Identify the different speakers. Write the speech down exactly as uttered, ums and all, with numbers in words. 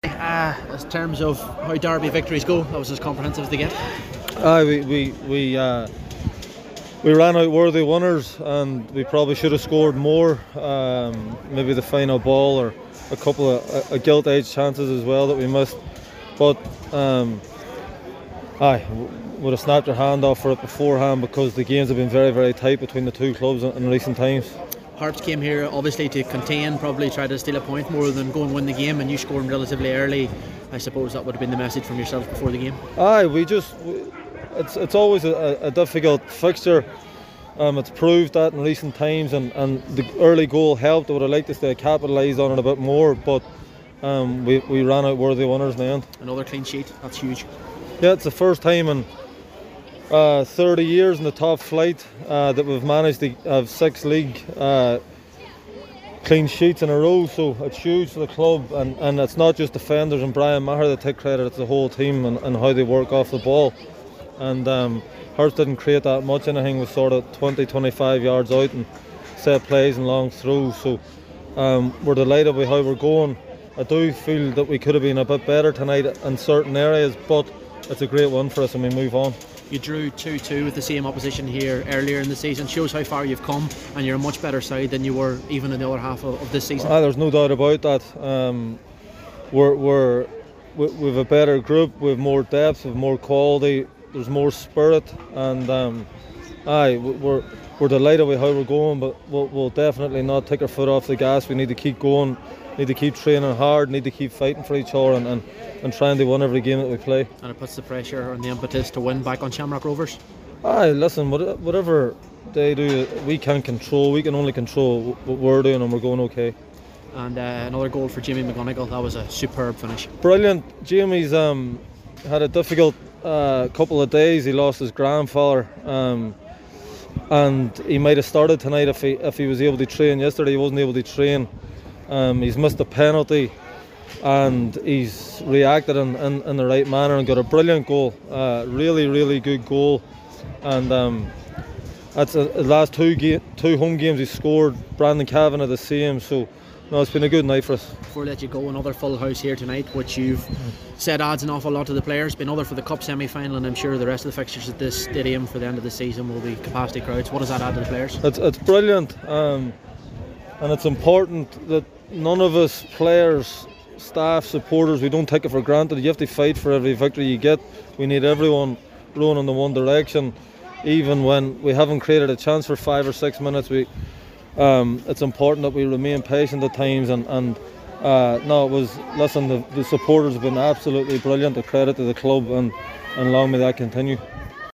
Speaker 1: Uh, in terms of how Derby victories go, that was as comprehensive as they get.
Speaker 2: Aye, we we we, uh, we ran out worthy winners, and we probably should have scored more. Um, maybe the final ball or a couple of uh, gilt-edged chances as well that we missed. But um, aye, would have snapped your hand off for it beforehand, because the games have been very very tight between the two clubs in, in recent times.
Speaker 1: Hearts came here obviously to contain, probably try to steal a point more than go and win the game, and you scored relatively early. I suppose that would have been the message from yourself before the game.
Speaker 2: Aye, we just we, it's it's always a, a difficult fixture. Um, it's proved that in recent times, and, and the early goal helped. I would have liked us to capitalise on it a bit more, but um, we, we ran out worthy winners in the end.
Speaker 1: Another clean sheet, that's huge.
Speaker 2: Yeah, it's the first time in uh, thirty years in the top flight uh, that we've managed to have six league uh, clean sheets in a row, so it's huge for the club, and, and it's not just defenders and Brian Maher that take credit, it's the whole team and, and how they work off the ball. And um, Hearts didn't create that much. Anything was sort of twenty, twenty-five yards out and set plays and long throws, so um, we're delighted with how we're going. I do feel that we could have been a bit better tonight in certain areas, but it's a great one for us and we move on.
Speaker 1: You drew two two with the same opposition here earlier in the season. Shows how far you've come, and you're a much better side than you were even in the other half of, of this season.
Speaker 2: Ah, there's no doubt about that. Um, we're, we're, we've a better group, we've more depth, we've more quality, there's more spirit, and um, aye, we're, we're delighted with how we're going, but we'll, we'll definitely not take our foot off the gas. We need to keep going, need to keep training hard, need to keep fighting for each other, and, and and trying to win every game that we play.
Speaker 1: And it puts the pressure and the impetus to win back on Shamrock Rovers.
Speaker 2: Aye, listen, whatever they do, we can't control. We can only control what we're doing, and we're going okay.
Speaker 1: And uh, another goal for Jamie McGonigal. That was a superb finish.
Speaker 2: Brilliant. Jamie's um, had a difficult uh, couple of days. He lost his grandfather, um, and he might have started tonight if he if he was able to train. Yesterday he wasn't able to train. Um, he's missed a penalty, and he's reacted in, in, in the right manner and got a brilliant goal. Uh, really, really good goal. And um, that's the last two ga- two home games he scored. Brandon Cavan are the same. So, no, it's been a good night for us.
Speaker 1: Before I let you go, another full house here tonight, which you've said adds an awful lot to the players. Been another for the Cup semi-final, and I'm sure the rest of the fixtures at this stadium for the end of the season will be capacity crowds. What does that add to the players?
Speaker 2: It's, it's brilliant, um, and it's important that none of us players, staff, supporters, we don't take it for granted. You have to fight for every victory you get. We need everyone rowing in the one direction, even when we haven't created a chance for five or six minutes. We, um, it's important that we remain patient at times, and, and uh, no, it was, listen, the, the supporters have been absolutely brilliant. A credit to the club, and, and long may that continue.